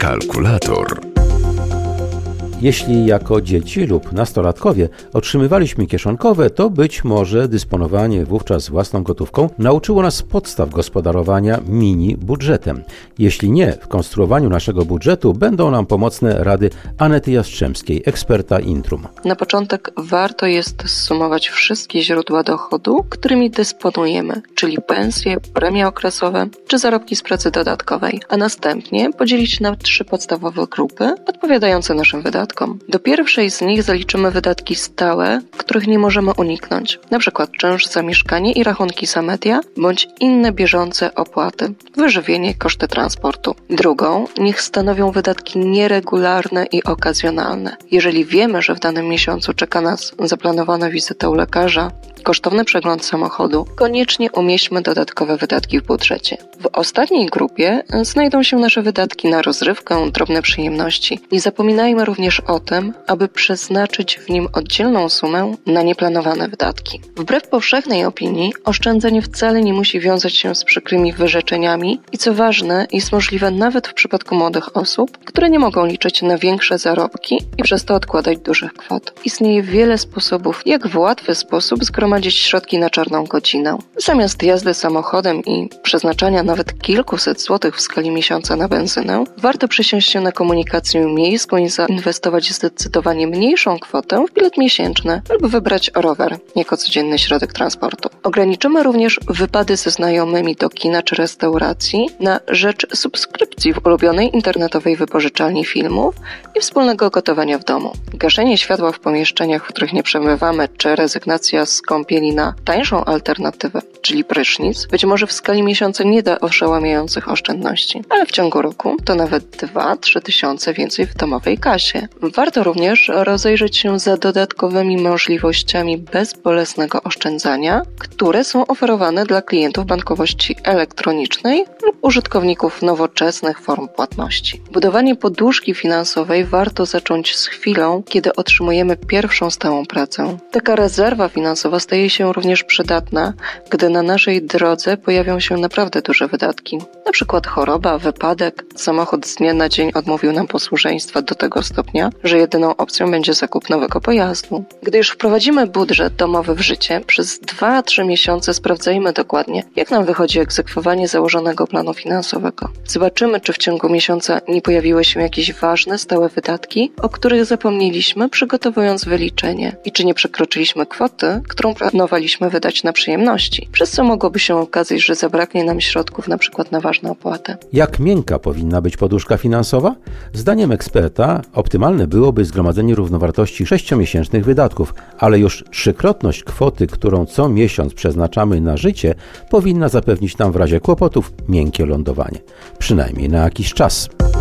Kalkulator. Jeśli jako dzieci lub nastolatkowie otrzymywaliśmy kieszonkowe, to być może dysponowanie wówczas własną gotówką nauczyło nas podstaw gospodarowania mini-budżetem. Jeśli nie, w konstruowaniu naszego budżetu będą nam pomocne rady Anety Jastrzębskiej, eksperta Intrum. Na początek warto jest zsumować wszystkie źródła dochodu, którymi dysponujemy, czyli pensje, premie okresowe czy zarobki z pracy dodatkowej, a następnie podzielić na 3 podstawowe grupy odpowiadające naszym wydatkom. Do pierwszej z nich zaliczymy wydatki stałe, których nie możemy uniknąć, np. czynsz za mieszkanie i rachunki za media, bądź inne bieżące opłaty, wyżywienie, koszty transportu. Drugą niech stanowią wydatki nieregularne i okazjonalne. Jeżeli wiemy, że w danym miesiącu czeka nas zaplanowana wizyta u lekarza, kosztowny przegląd samochodu, koniecznie umieśćmy dodatkowe wydatki w budżecie. W ostatniej grupie znajdą się nasze wydatki na rozrywkę, drobne przyjemności. Nie zapominajmy również o tym, aby przeznaczyć w nim oddzielną sumę na nieplanowane wydatki. Wbrew powszechnej opinii, oszczędzanie wcale nie musi wiązać się z przykrymi wyrzeczeniami i co ważne, jest możliwe nawet w przypadku młodych osób, które nie mogą liczyć na większe zarobki i przez to odkładać dużych kwot. Istnieje wiele sposobów, jak w łatwy sposób zgromadzić środki na czarną godzinę. Zamiast jazdy samochodem i przeznaczania nawet kilkuset złotych w skali miesiąca na benzynę, warto przesiąść się na komunikację miejską i zainwestować zdecydowanie mniejszą kwotę w bilet miesięczny albo wybrać rower jako codzienny środek transportu. Ograniczymy również wypady ze znajomymi do kina czy restauracji na rzecz subskrypcji w ulubionej internetowej wypożyczalni filmów i wspólnego gotowania w domu. Gaszenie światła w pomieszczeniach, w których nie przebywamy, czy rezygnacja z kąpieli na tańszą alternatywę, czyli prysznic, być może w skali miesiąca nie da oszałamiających oszczędności, ale w ciągu roku to nawet 2-3 tysiące więcej w domowej kasie. Warto również rozejrzeć się za dodatkowymi możliwościami bezbolesnego oszczędzania, które są oferowane dla klientów bankowości elektronicznej lub użytkowników nowoczesnych form płatności. Budowanie poduszki finansowej warto zacząć z chwilą, kiedy otrzymujemy pierwszą stałą pracę. Taka rezerwa finansowa staje się również przydatna, gdy na naszej drodze pojawią się naprawdę duże wydatki. Na przykład choroba, wypadek, samochód z dnia na dzień odmówił nam posłuszeństwa do tego stopnia, że jedyną opcją będzie zakup nowego pojazdu. Gdy już wprowadzimy budżet domowy w życie, przez 2-3 miesiące sprawdzajmy dokładnie, jak nam wychodzi egzekwowanie założonego planu finansowego. Zobaczymy, czy w ciągu miesiąca nie pojawiły się jakieś ważne, stałe wydatki, o których zapomnieliśmy, przygotowując wyliczenie i czy nie przekroczyliśmy kwoty, którą planowaliśmy wydać na przyjemności, przez co mogłoby się okazać, że zabraknie nam środków na przykład na ważne opłaty. Jak miękka powinna być poduszka finansowa? Zdaniem eksperta optymalne byłoby zgromadzenie równowartości 6-miesięcznych wydatków, ale już 3-krotność kwoty, którą co miesiąc przeznaczamy na życie, powinna zapewnić nam w razie kłopotów miękkie lądowanie. Przynajmniej na jakiś czas.